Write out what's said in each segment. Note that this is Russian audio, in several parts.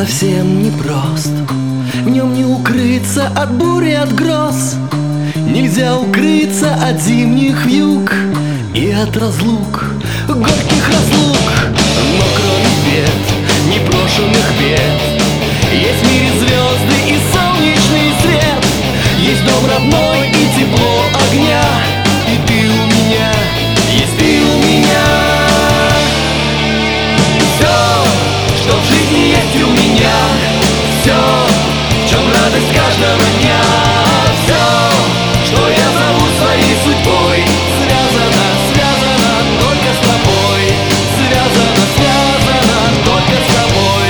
совсем непрост. В нем не укрыться от бури, от гроз. Нельзя укрыться от зимних вьюг и от разлук, горьких разлук. Но кроме бед, непрошенных бед, есть в мире звезды и солнечный свет. Есть дом родной и тепло огня, и ты у меня, есть ты у меня. Все, что в жизни есть у меня, все, в чем радость каждого дня, все, что я зову своей судьбой, связано, связано только с тобой, связано, связано только с тобой.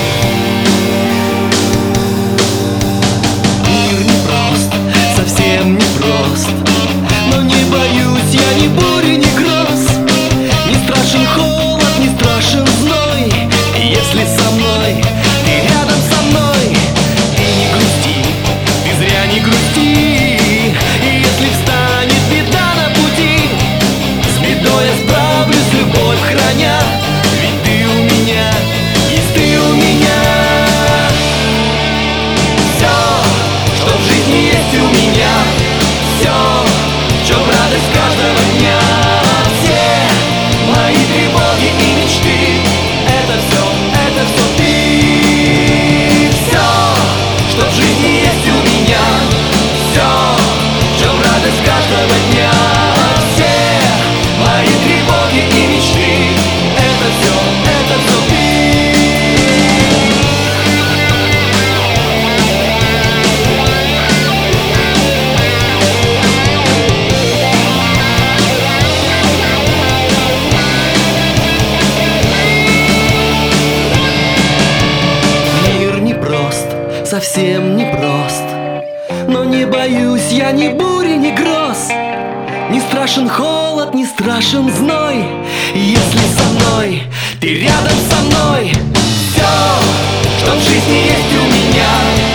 Мир непрост, совсем непрост, но не боюсь я ни бури, ни гроз. Не страшен холод, не страшен зной, если со мной ты рядом со мной. И не грусти, ты зря не грусти. И если встанет беда на пути, с бедой я справлюсь, любовь храня. Ведь ты у меня, есть ты у меня. Все, что в жизни есть у меня, все, в чем радость каждого дня, все мои тревоги и мечты, это все ты. Все, что в жизни есть у меня, все, в чем радость каждого дня, все мои тревоги и мечты, это все ты. Мир непрост, совсем непрост, но не боюсь я ни бури, ни гроз. Не страшен холод, не страшен зной, если со мной ты рядом со мной. Все, что в жизни есть у меня,